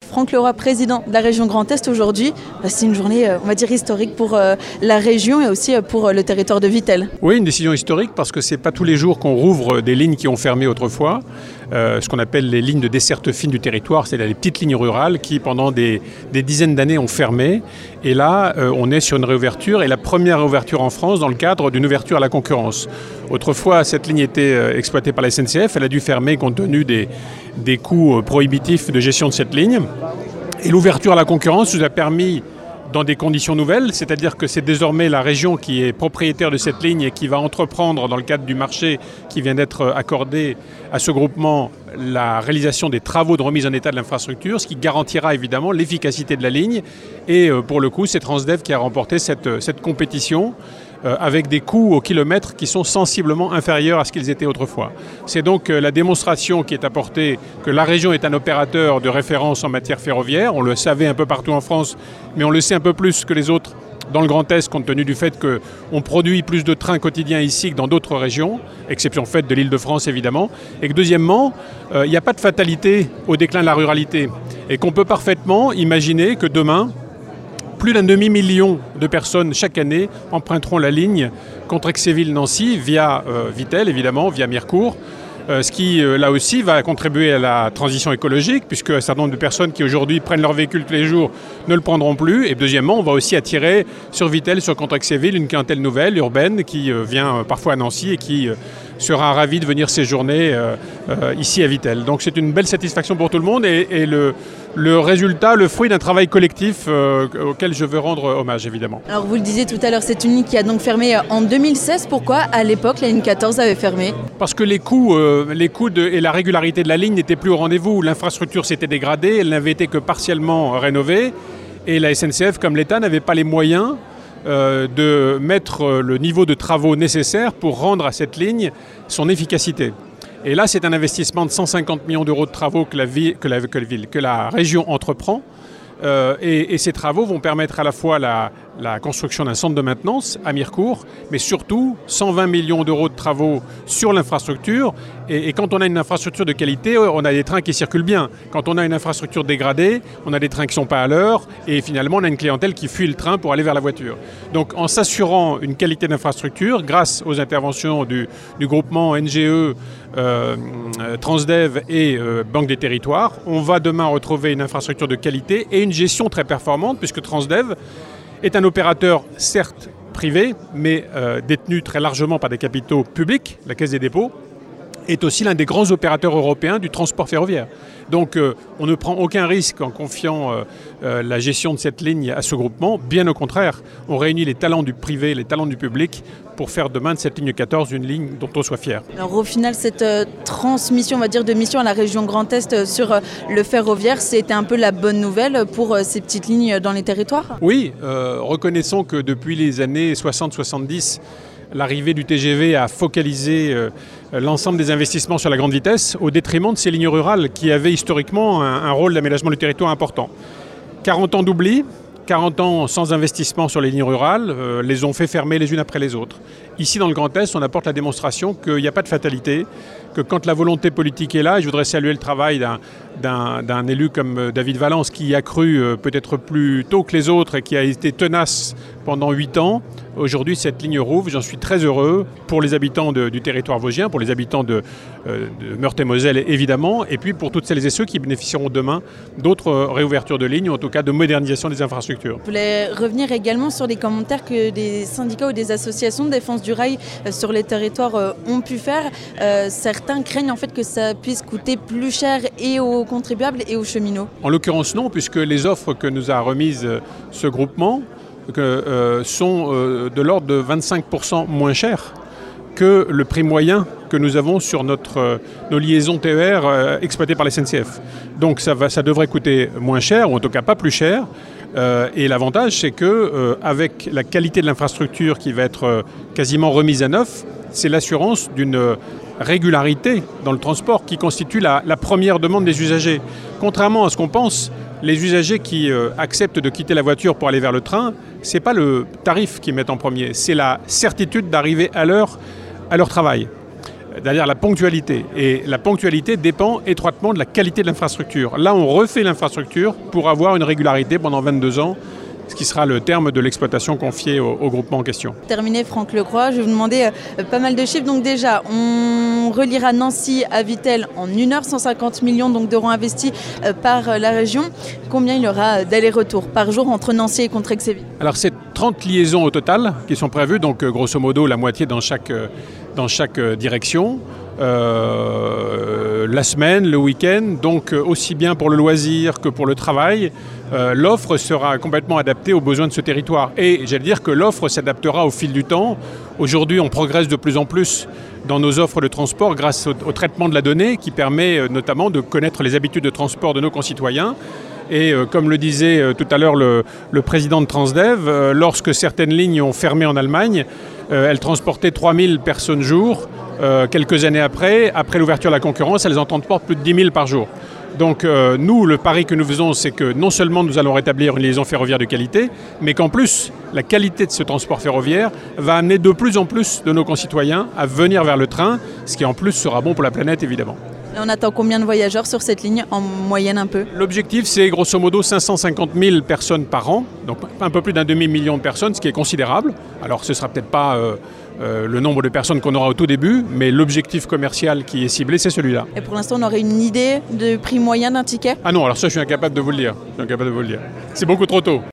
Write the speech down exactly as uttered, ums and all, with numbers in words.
Franck Leroy, président de la région Grand Est aujourd'hui. C'est une journée, on va dire, historique pour la région et aussi pour le territoire de Vittel. Oui, une décision historique parce que ce n'est pas tous les jours qu'on rouvre des lignes qui ont fermé autrefois. Euh, ce qu'on appelle les lignes de desserte fine du territoire, c'est-à-dire les petites lignes rurales qui, pendant des, des dizaines d'années, ont fermé. Et là, euh, on est sur une réouverture, et la première réouverture en France dans le cadre d'une ouverture à la concurrence. Autrefois, cette ligne était euh, exploitée par la S N C F, elle a dû fermer compte tenu des, des coûts euh, prohibitifs de gestion de cette ligne. Et l'ouverture à la concurrence nous a permis, dans des conditions nouvelles, c'est-à-dire que c'est désormais la région qui est propriétaire de cette ligne et qui va entreprendre, dans le cadre du marché qui vient d'être accordé à ce groupement, la réalisation des travaux de remise en état de l'infrastructure, ce qui garantira évidemment l'efficacité de la ligne. Et pour le coup, c'est Transdev qui a remporté cette, cette compétition euh, avec des coûts au kilomètre qui sont sensiblement inférieurs à ce qu'ils étaient autrefois. C'est donc euh, la démonstration qui est apportée que la région est un opérateur de référence en matière ferroviaire. On le savait un peu partout en France, mais on le sait un peu plus que les autres dans le Grand Est, compte tenu du fait qu'on produit plus de trains quotidiens ici que dans d'autres régions, exception faite de l'Île-de-France évidemment, et que deuxièmement, euh, il n'y a pas de fatalité au déclin de la ruralité, et qu'on peut parfaitement imaginer que demain, plus d'un demi-million de personnes chaque année emprunteront la ligne Contrexéville-Nancy via euh, Vittel évidemment, via Mirecourt, Euh, ce qui, euh, là aussi, va contribuer à la transition écologique, puisque un certain nombre de personnes qui aujourd'hui prennent leur véhicule tous les jours ne le prendront plus. Et deuxièmement, on va aussi attirer sur Vittel, sur Contrexéville, une clientèle nouvelle, urbaine, qui euh, vient euh, parfois à Nancy et qui euh, sera ravie de venir séjourner euh, euh, ici à Vittel. Donc c'est une belle satisfaction pour tout le monde et, et le, le résultat, le fruit d'un travail collectif euh, auquel je veux rendre hommage, évidemment. Alors vous le disiez tout à l'heure, c'est une ligne qui a donc fermé en deux mille seize. Pourquoi, à l'époque, la ligne quatorze avait fermé ? Parce que les coûts, euh, les coûts de, et la régularité de la ligne n'étaient plus au rendez-vous. L'infrastructure s'était dégradée, elle n'avait été que partiellement rénovée. Et la S N C F, comme l'État, n'avait pas les moyens euh, de mettre le niveau de travaux nécessaire pour rendre à cette ligne son efficacité. Et là, c'est un investissement de cent cinquante millions d'euros de travaux que la, ville, que la, que la, ville, que la région entreprend. Euh, et, et ces travaux vont permettre à la fois la, la construction d'un centre de maintenance à Mirecourt, mais surtout cent vingt millions d'euros de travaux sur l'infrastructure. Et, et quand on a une infrastructure de qualité, on a des trains qui circulent bien. Quand on a une infrastructure dégradée, on a des trains qui ne sont pas à l'heure, et finalement on a une clientèle qui fuit le train pour aller vers la voiture. Donc en s'assurant une qualité d'infrastructure, grâce aux interventions du, du groupement N G E, Euh, Transdev et euh, Banque des Territoires, on va demain retrouver une infrastructure de qualité et une gestion très performante, puisque Transdev est un opérateur certes privé, mais euh, détenu très largement par des capitaux publics, la Caisse des dépôts, est aussi l'un des grands opérateurs européens du transport ferroviaire. Donc euh, on ne prend aucun risque en confiant euh, euh, la gestion de cette ligne à ce groupement. Bien au contraire, on réunit les talents du privé, les talents du public pour faire demain de cette ligne quatorze une ligne dont on soit fier. Alors au final, cette euh, transmission, on va dire, de mission à la région Grand Est euh, sur euh, le ferroviaire, c'était un peu la bonne nouvelle pour euh, ces petites lignes dans les territoires ? Oui, euh, reconnaissons que depuis les années soixante soixante-dix, l'arrivée du T G V a focalisé euh, l'ensemble des investissements sur la grande vitesse au détriment de ces lignes rurales qui avaient historiquement un, un rôle d'aménagement du territoire important. quarante ans d'oubli, quarante ans sans investissement sur les lignes rurales, euh, les ont fait fermer les unes après les autres. Ici dans le Grand Est, on apporte la démonstration qu'il n'y a pas de fatalité, que quand la volonté politique est là, et je voudrais saluer le travail d'un, d'un, d'un élu comme David Valence qui a cru euh, peut-être plus tôt que les autres et qui a été tenace pendant huit ans. Aujourd'hui, cette ligne rouvre, j'en suis très heureux pour les habitants de, du territoire vosgien, pour les habitants de, euh, de Meurthe-et-Moselle évidemment, et puis pour toutes celles et ceux qui bénéficieront demain d'autres réouvertures de lignes, ou en tout cas de modernisation des infrastructures. Je voulais revenir également sur les commentaires que des syndicats ou des associations de défense du rail euh, sur les territoires euh, ont pu faire. Euh, certains craignent en fait que ça puisse coûter plus cher et aux contribuables et aux cheminots. En l'occurrence non, puisque les offres que nous a remises euh, ce groupement que, euh, sont euh, de l'ordre de vingt-cinq pour cent moins chères que le prix moyen que nous avons sur notre, euh, nos liaisons T E R euh, exploitées par la S N C F. Donc ça, va, ça devrait coûter moins cher, ou en tout cas pas plus cher. Euh, et l'avantage, c'est que euh, avec la qualité de l'infrastructure qui va être euh, quasiment remise à neuf, c'est l'assurance d'une régularité dans le transport qui constitue la, la première demande des usagers. Contrairement à ce qu'on pense, les usagers qui euh, acceptent de quitter la voiture pour aller vers le train, ce n'est pas le tarif qu'ils mettent en premier, c'est la certitude d'arriver à l'heure à leur travail. c'est-à-dire la ponctualité. Et la ponctualité dépend étroitement de la qualité de l'infrastructure. Là, on refait l'infrastructure pour avoir une régularité pendant vingt-deux ans, ce qui sera le terme de l'exploitation confiée au, au groupement en question. Terminé, Franck Lecroix, je vais vous demander euh, pas mal de chiffres. Donc déjà, on reliera Nancy à Vittel en une heure, cent cinquante millions donc, d'euros investis euh, par euh, la région. Combien il y aura d'allers-retours par jour entre Nancy et Contrexéville? Alors c'est trente liaisons au total qui sont prévues, donc euh, grosso modo la moitié dans chaque, euh, dans chaque euh, direction. Euh, la semaine, le week-end, donc euh, aussi bien pour le loisir que pour le travail, euh, l'offre sera complètement adaptée aux besoins de ce territoire. Et j'allais dire que l'offre s'adaptera au fil du temps. Aujourd'hui, on progresse de plus en plus dans nos offres de transport grâce au, au traitement de la donnée qui permet euh, notamment de connaître les habitudes de transport de nos concitoyens. Et euh, comme le disait euh, tout à l'heure le, le président de Transdev, euh, lorsque certaines lignes ont fermé en Allemagne, euh, elles transportaient trois mille personnes jour. Euh, quelques années après, après l'ouverture de la concurrence, elles en transportent plus de dix mille par jour. Donc euh, nous, le pari que nous faisons, c'est que non seulement nous allons rétablir une liaison ferroviaire de qualité, mais qu'en plus, la qualité de ce transport ferroviaire va amener de plus en plus de nos concitoyens à venir vers le train, ce qui en plus sera bon pour la planète, évidemment. Et on attend combien de voyageurs sur cette ligne, en moyenne un peu? L'objectif, c'est grosso modo cinq cent cinquante mille personnes par an, donc un peu plus d'un demi-million de personnes, ce qui est considérable. Alors ce ne sera peut-être pas euh, euh, le nombre de personnes qu'on aura au tout début, mais l'objectif commercial qui est ciblé, c'est celui-là. Et pour l'instant, on aurait une idée de prix moyen d'un ticket? Ah non, alors ça, je suis incapable de vous le dire. Je suis incapable de vous le dire. C'est beaucoup trop tôt.